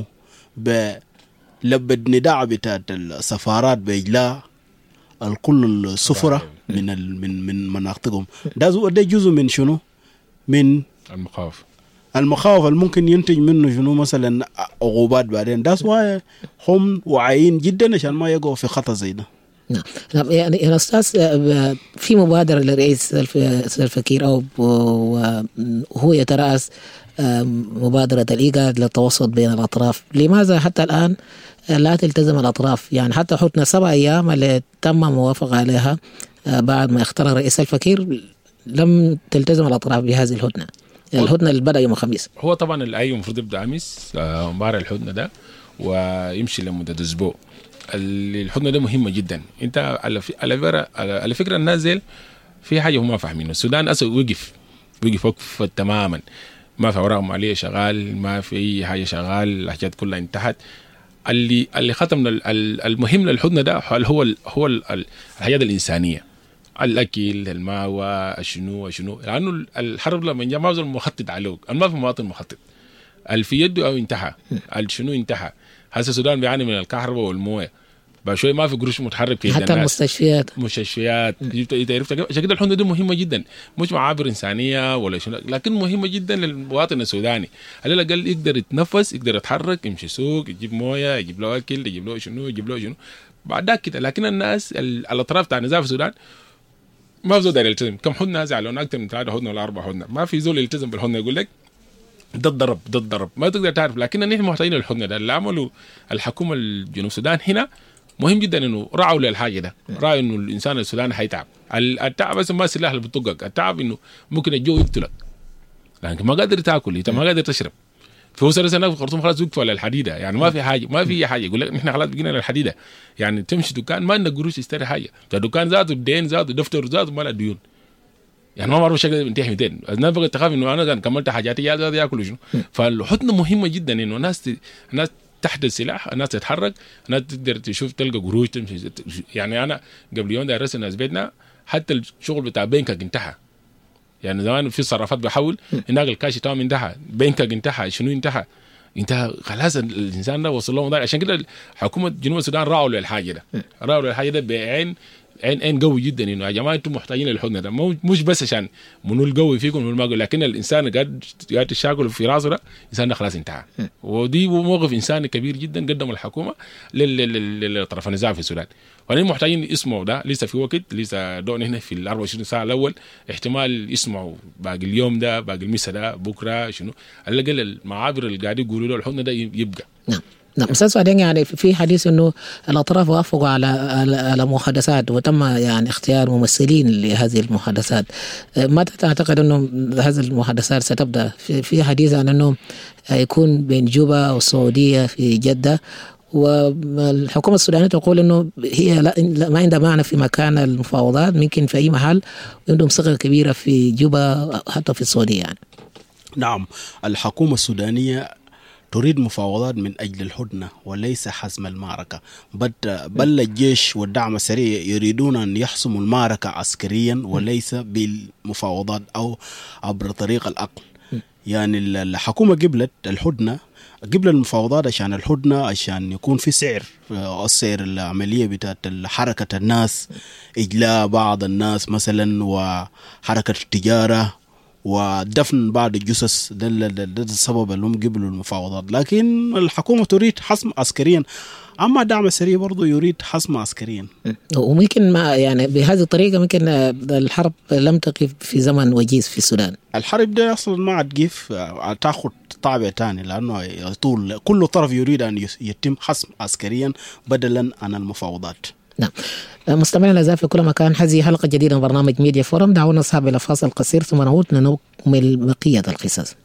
بلبد نداع بتاعت السفارات بإجلاء الكل السفرة من من من مناطقهم. ده ده جزء من شنو؟ من المخاوف المخاوف اللي ممكن ينتج منه شنو مثلا عقوبات بعدين. ده سواء هم واعيين جدا عشان ما يقعوا في خطر زي ده. نعم يعني يا أستاذ، في مبادرة لرئيس الفكير أو وهو يترأس مبادرة الإيجاد للتوسط بين الأطراف، لماذا حتى الآن لا تلتزم الأطراف؟ يعني حتى حطنا سبع أيام اللي تم موافقة عليها بعد ما اختار رئيس الفكير لم تلتزم الأطراف بهذه الهدنة. الهدنة اللي بدأ يوم الخميس. هو طبعا الأي المفروض يبدأ أمس مباراة الهدنة ده ويمشي لمدة أسبوع. الهدنة ده مهمة جدا. أنت على على على فكرة النازل في حاجة هم فاهمينه. السودان أصلا وقف وقف وقف تماما، ما في أوراق مالية شغال، ما في أي حاجة شغال، الحاجات كلها انتهت. اللي اللي ختم المهم للهدنة ده هو هو الحاجات الإنسانية، الأكل، الماء، شنو شنو، لأنه الحرب لما جاء ما زال مخطط عليه، ما في مواطن مخطط. الفي يده أو انتهى، الشنو انتهى. هسه السودان بيعاني من الكهرباء والمويه، بشوي ما في قروش متحرك في حتى المستشفيات مستشفيات عرفت. عشان كده الحدود دي مهمه جدا، مش معابر انسانيه ولا شنو، لكن مهمه جدا للمواطن السوداني. على الاقل يقدر يتنفس، يقدر يتحرك، يمشي سوق، يجيب مويه، يجيب له اكل، يجيب له شنو يجيب له شنو بعد كده. لكن الناس الاطراف تاع النزاع في السودان ما في زول يلتزم. كم حدنا زعلوا اكثر من ثلاثه حدنا ولا اربعه حدنا، ما في زول يلتزم بالحدنا. يقول لك ده الضرب ده الضرب ما تقدر تعرف. لكن نحن محتاجين للحدنة ده اللي عملوا الحكومة الجنوب السودان هنا. مهم جدا انه راعوا للحاجه ده، راعوا انه الانسان السوداني حيتعب. التعب بس ما السلاح اللي بتطقك، التعب انه ممكن الجو يقتلك، لكن ما قادر تاكل، انت ما قادر تشرب. في وسط سنه في الخرطوم خلاص وقفوا على الحديده، يعني ما في حاجه، ما في حاجه. يقول لك احنا خلاص بقينا على الحديده. يعني تمشي دكان ما عندك قروش تشتري حاجه، الدكان ذاته الدين ذاته دفتر ذاته ما له ديون، يعني ما معروف شكل بنتهي مئتين. الناس بقت تخاف انه انا كان كملت حاجاتي يا ذا ياكلوا شنو. فالحدنه مهمه جدا انه الناس ت... الناس تحت السلاح، الناس تتحرك، الناس تقدر تشوف تلقى قروش تمشي. يعني انا قبل يوم درست الناس بيتنا حتى الشغل بتاع بنكك انتهى، يعني زمان في صرافات بحول هناك الكاش تام انتهى، بنكك انتهى، شنو انتهى انت خلاص الانسان ده وصل له. عشان كده حكومه جنوب السودان راعوا للحاجه ده، راعوا للحاجه ده بعين عين عين قوي جدا، انه يا جماعه انتم محتاجين للحضن ده، مش بس عشان منو القوي فيكم منو ما قوي، لكن الانسان قاعد قاعد تشاكل في راسه ده الانسان ده خلاص انتهى. ودي موقف انساني كبير جدا قدم الحكومه للطرف النزاع في السودان، وبعدين محتاجين يسمعوا ده. لسه في وقت، لسه دون هنا في ال أربعة وعشرين ساعه الاول احتمال يسمعوا باقي اليوم ده، باقي المسا ده، بكره شنو على الاقل المعابر اللي قاعد يقولوا له الحضن ده يبقى. نعم نعم استاذ سعدين، يعني في حديث انه الاطراف وافقوا على على محادثات وتم يعني اختيار ممثلين لهذه المحادثات. متى تعتقد انه هذه المحادثات ستبدا؟ في حديث عن انه يكون بين جوبا والسعوديه في جده، والحكومه السودانيه تقول انه هي لا ما عندها معنى في مكان المفاوضات، ممكن في اي محل، عندهم ثقه كبيره في جوبا حتى في السعوديه يعني. نعم، الحكومه السودانيه تريد مفاوضات من أجل الهدنة وليس حسم المعركة، بل الجيش والدعم السريع يريدون أن يحسموا المعركة عسكريا وليس بالمفاوضات أو عبر طريق العقل. يعني الحكومة قبلت الهدنة، قبل المفاوضات عشان الهدنة، عشان يكون في سعر السعر العملية بتاعت حركة الناس، إجلاء بعض الناس مثلا، وحركة التجارة، ودفن بعض الجثث. ده, ده, ده السبب اللي هم قبلوا المفاوضات. لكن الحكومة تريد حسم عسكريا، أما الدعم السريع برضو يريد حسم عسكريا. وممكن ما يعني بهذه الطريقة ممكن الحرب لم تقف في زمن وجيز في السودان. الحرب ده أصلا ما تقف، تأخذ طابع تاني، لأنه طول كل طرف يريد أن يتم حسم عسكريا بدلا عن المفاوضات. نعم مستمعينا الأعزاء في كل مكان، هذه حلقة جديدة من برنامج ميديا فورم. دعونا نصحب إلى فاصل قصير ثم نعود نكمل بقية القصص.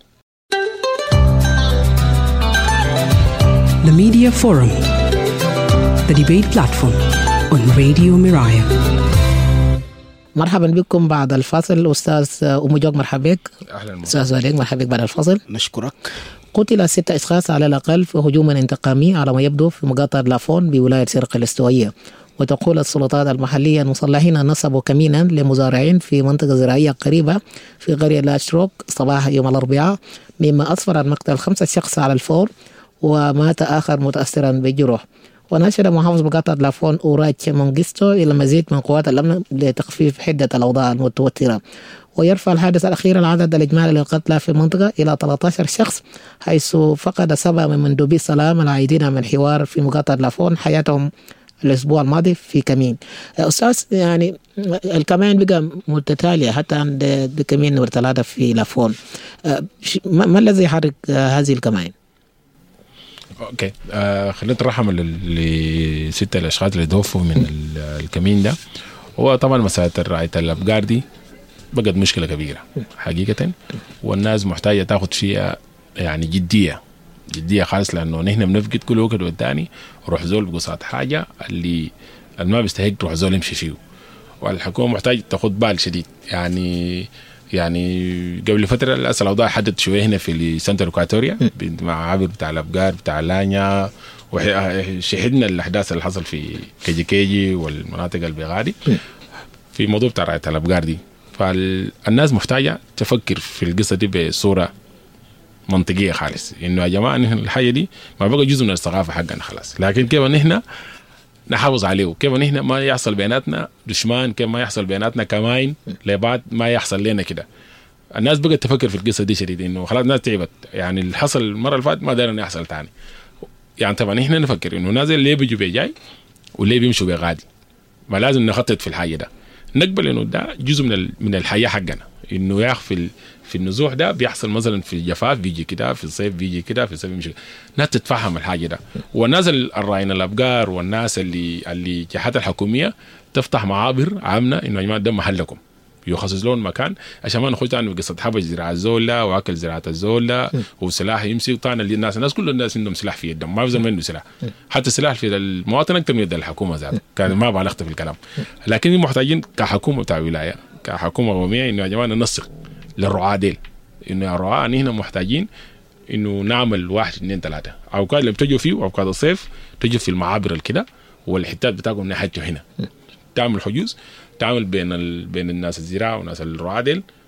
The Media Forum, the debate platform on Radio Miraya. مرحبا بكم بعد الفاصل. أستاذ أم جوج مرحبا بك. أهلا. أستاذ سعدين مرحبا بك بعد الفاصل. نشكرك. قتل ستة أشخاص على الأقل في هجوم انتقامي على ما يبدو في مقاطعة لافون بولاية سرق الاستوائية. وتقول السلطات المحلية المسلحين نصبوا كمينا لمزارعين في منطقة زراعية قريبة في قرية لاشروك صباح يوم الأربعاء، مما أسفر عن مقتل خمسة شخص على الفور ومات آخر متأثرا بالجروح. وناشد محافظ مقاطعة لافون أوراج مونغيستو إلى مزيد من قوات الأمن لتخفيف حدة الأوضاع المتوترة، ويرفع الحادث الأخير العدد الإجمالي للقتلى في المنطقة إلى ثلاثة عشر شخص، حيث فقد سبعة من مندوبي السلام العائدين من حوار في مقاطعة لافون حياتهم الأسبوع الماضي في كمين. أستاذ يعني الكمين بقى متتالية حتى عند كمين نمرة ثلاثة في لافون، ما الذي يحرك هذه الكمين؟ اوكي آه خلينا نترحم لستة الاشخاص اللي توفوا من الكمين ده. هو طبعا مسألة رعاية الابقار دي بقت مشكلة كبيرة حقيقة، والناس محتاجة تاخذ فيها يعني جدية جدية خالص، لأنه نحن بنفقد كل وقت والتاني روح زول بقصاد حاجة اللي ما بيستحق روح زول يمشي فيه، والحكومة محتاج تاخذ بال شديد. يعني يعني قبل فترة للأسف الأوضاع حدت شوية هنا في سانتا لوكاتوريا مع عابر بتاع الأبقار بتاع لانيا، وشهدنا الأحداث اللي حصل في كيجي كيجي والمناطق البغادي في موضوع بتاع رعاية الأبقار دي. فالناس محتاجة تفكر في القصة دي بصورة منطقية خالص، إنه يا جماعة نحن الحاجة دي ما بقى جزء من الثقافة حقنا خلاص، لكن كيف نحن نحافظ عليه، كيف نحن ما يحصل بيناتنا دشمان، كيف ما يحصل بيناتنا كماين لبعض، ما يحصل لنا كده. الناس بقت تفكر في القصة دي شديد، إنه خلاص الناس تعبت، يعني اللي حصل المرة اللي فاتت ما دارنا يحصل تاني. يعني طبعا نحن نفكر إنه نازل اللي بيجوا بيجاي واللي بيمشوا بغادي، ما لازم نخطط في الحاجة ده، نقبل إنه ده جزء من من الحياة حقنا، إنه يخفي في النزوح ده بيحصل مثلا في الجفاف بيجي كده، في الصيف بيجي كده، في الصيف بيمشي. الناس تتفهم الحاجه ده، والناس الراعين الابقار والناس اللي اللي جهات الحكوميه تفتح معابر عامه انه يا جماعه ده محلكم، يخصص لهم مكان عشان ما نخش عنه قصه حبج زراعه الزوله واكل زراعه الزوله وسلاح يمسك طعن الناس. الناس كل الناس عندهم سلاح في يدهم، ما بيزل منه سلاح، حتى السلاح في المواطن اكثر من يد الحكومه ذات، كان ما بنختلف في الكلام، لكن محتاجين كحكومه بتاع ولايه كحكومه قوميه انه يا جماعه ننسق للرعاة ديل، انه يا رعاة نحن محتاجين انه نعمل واحد اثنين ثلاثه اوقات اللي بتجوا فيه اوقات الصيف تجوا في المعابر الكده والحتات بتاعكم نحجوا هنا، تعمل حجوز، تعمل بين ال... بين الناس الزراعه والناس الرعاة ديل،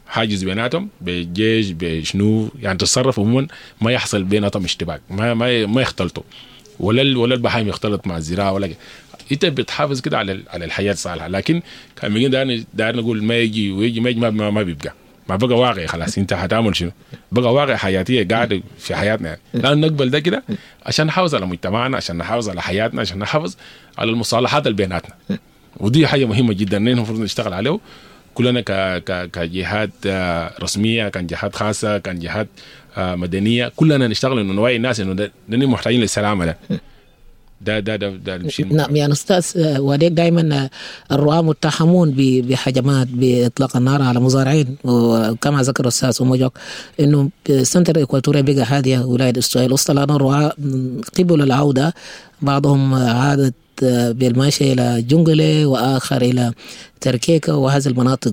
حاجز بيناتهم بالجيش بشنو يعني تتصرف عموما ما يحصل بيناتهم اشتباك ما ما ما يختلطوا ولا ولا البهايم يختلط مع الزراعه ولا انت بتحافظ كده على على الحياه الصالحه. لكن كان بيجي دارنا دارنا نقول ما يجي ويجي ما يجي ما, ما بيبقى ما بقى واقعي خلاص. انت هتعمل شنو بقى واقع حياتيه قاعد في حياتنا يعني. لا نقبل ده كده عشان نحافظ على مجتمعنا عشان نحافظ على حياتنا عشان نحافظ على المصالحات اللي بيناتنا. ودي حاجه مهمه جدا اننا المفروض نشتغل عليه كلنا ك ك كجهات رسميه كان جهات خاصه كان جهات مدنيه كلنا نشتغل انه نوعي الناس انه ده محتاجين للسلامه ده ده ده ده, ده الشيء. نعم يعني أستاذ وديك دائما الرعاة متهمون بهجمات بإطلاق النار على مزارعين وكما ذكر الأستاذ أموجوك إنه سنتر إكواتوريا بقى هذه ولاية استوائية الوسطى لأن الرعاة قبل العودة بعضهم عادت بالماشي إلى جنجلة وآخر إلى تركيكا وهذه المناطق.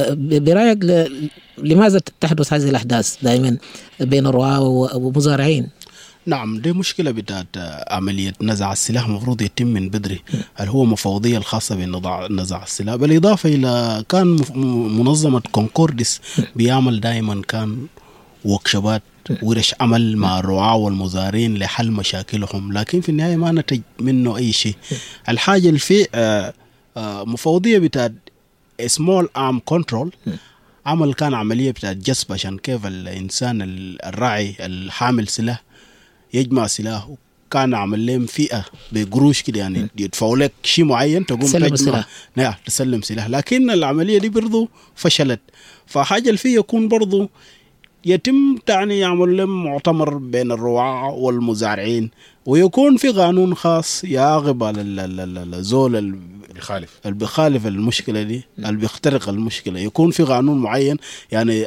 برأيك لماذا تحدث هذه الأحداث دائما بين الرعاة ومزارعين؟ نعم دي مشكلة بتاعت عملية نزع السلاح مفروض يتم من بدري. هل هو مفوضية الخاصة بنزع السلاح بالإضافة إلى كان منظمة كونكوردس بيعمل دائما كان وكشبات ورش عمل مع الرعاة والمزارعين لحل مشاكلهم لكن في النهاية ما نتج منه أي شيء. الحاجة اللي في مفوضية بتاعت small arm control عمل كان عملية بتاعت جذب عشان كيف الإنسان الراعي الحامل سلاح يجمع سلاح كان عمل لهم فئة بقروش كده يعني يدفعوا لك شيء معين تقوم تسلم سلاح. نعم تسلم سلاح لكن العملية دي برضو فشلت. فحاجة اللي فيه يكون برضو يتم تعني يعمل لهم معتمر بين الرعاة والمزارعين ويكون في قانون خاص يعاقب على الزول اللي بيخالف اللي بيخالف المشكلة دي اللي بيخترق المشكلة. يكون في قانون معين يعني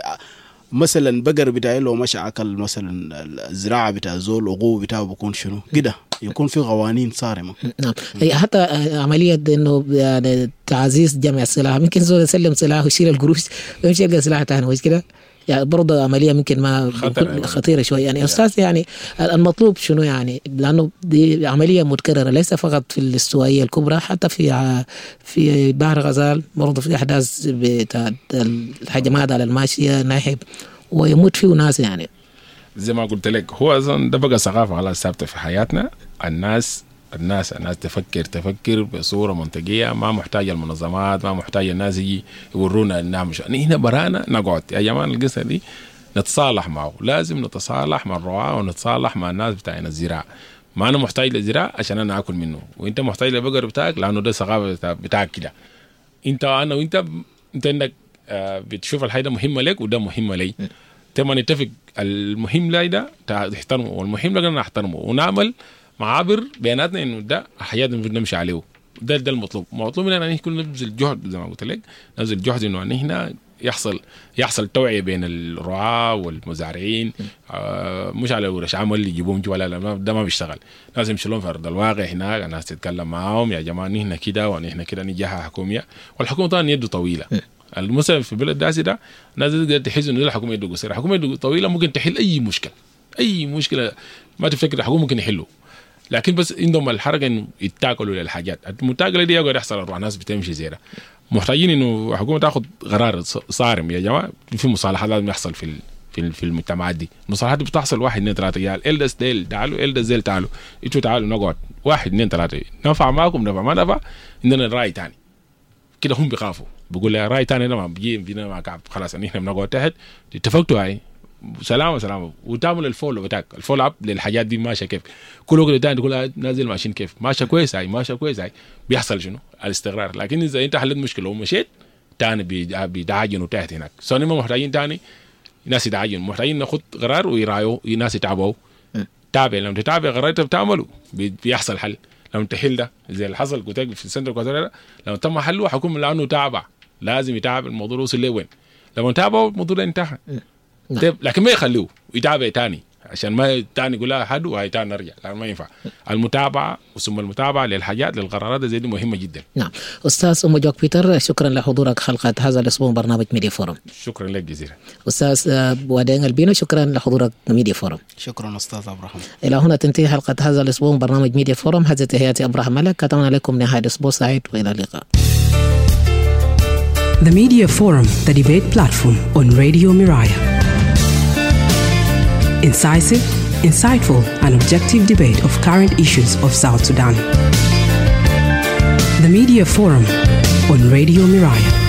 مثلا بقر بتاعي لو مش أكل مثلا الزراعة بتاع زول وقوه بتاعه بيكون شنو كده يكون في قوانين صارمة. نعم حتى عملية إنه يعني تعزيز جمع السلاح ممكن زول يسلم سلاح ويشيل القروش ويمشي يلقى سلاح تاني وش كده يعني برضه عملية ممكن ما خطر خطيرة شوي يعني. أستاذ يعني المطلوب شنو يعني لأنه دي عملية متكررة ليس فقط في الاستوائية الكبرى حتى في في بحر غزال برضه في أحداث بتاع الهجمات على الماشية ناحب ويموت فيه ناس يعني. زي ما قلت لك هو أصلا ده بقى ثقافة على ثابتة في حياتنا. الناس الناس الناس تفكر تفكر بصورة منطقية ما محتاجة المنظمات ما محتاجة الناس يجي يورونا نعمل شو. هنا برانا نقعد يا جماعة القصة دي نتصالح معه. لازم نتصالح مع الرعاة ونتصالح مع الناس بتاعنا الزراعة. ما أنا محتاج للزراعة عشان أنا أكل منه وإنت محتاج للبقر بتاعك لأنه ده ثقافة بتاعك كده. إنت أنا وإنت إنت إنك آه بتشوف الحاجة مهمة لك وده مهمة لي. تما نتفق المهم لي ده تحترمه والمهم لنا نحترمه ونعمل معابر بيناتنا انه ده حياتنا المفروض نمشي عليه. ده ده المطلوب. مطلوب مننا ان احنا نبذل جهد زي ما قلت لك نبذل جهد انه ان احنا يحصل يحصل توعيه بين الرعاة والمزارعين آه مش على ورش عمل اللي يجيبوهم ولا لا ده ما بيشتغل. لازم يمشوا في ارض الواقع هناك الناس تتكلم معاهم يا جماعه نحن كده ونحن كده نجاحه حكوميه والحكومه طبعا يده طويله. المثلا في بلد داسي ده الناس تقدر تحس انه الحكومه يده قصيره. الحكومه يده طويله ممكن تحل اي مشكله اي مشكله ما تفتكر الحكومه ممكن يحلوا لكن بس عندهم الحركه انه يتاكلوا للحاجات المتاكله دي يقعد يحصل الروح ناس بتمشي زيها. محتاجين انه الحكومه تاخذ قرار صارم يا جماعه في مصالحات لازم يحصل في في في المجتمعات دي. المصالحات دي بتحصل واحد اثنين ثلاثه يا الدس ديل تعالوا الدس ديل تعالوا انتوا تعالوا نقعد واحد اثنين ثلاثه نفع معكم نفع ما نفع عندنا راي ثاني كده. هم بيخافوا بيقول لي راي ثاني لما بيجي بينا مع كعب خلاص ان احنا بنقعد تحت اتفقتوا هاي سلام سلام وتعمل الفولو بتاعك الفولو اب للحاجات دي ماشيه كيف كل وقت تاني تقول نازل ماشيين كيف ماشيه كويس هاي ماشيه كويس هاي بيحصل شنو الاستقرار. لكن اذا انت حلت مشكله ومشيت تاني بيدعجنوا تحت هناك سوني ما محتاجين تاني ناس يدعجنوا محتاجين ناخد قرار ويرايوا ناس يتابعوا تابع لما تتابع قرارات بتعملوا بيحصل حل. لما تحل ده زي اللي حصل قلت في السنتر كوتوريا لما تم حله حكومه لانه تابع لازم يتابع الموضوع وصل لوين. لما تابعوا الموضوع انتهى لكن ما يخلوه يتابع تاني عشان ما تاني يقول لها حد وهي تاني نرجع لا ما ينفع. المتابعه وثم المتابعه للحاجات للقرارات زي دي مهمه جدا. نعم استاذ أموجوك بيتر شكرا لحضورك حلقه هذا الاسبوع برنامج ميديا فورم. شكرا لك جزيلا. استاذ ودين البينو شكرا لحضورك ميديا فورم. شكرا استاذ ابراهيم. الى هنا تنتهي حلقه هذا الاسبوع برنامج ميديا فورم. هذه تحياتي ابراهيم ملك. اتمنى لكم نهايه اسبوع سعيد والى اللقاء. The Media Forum, the debate platform on Radio Miraya. Incisive, insightful, and objective debate of current issues of South Sudan. The Media Forum on Radio Miraya.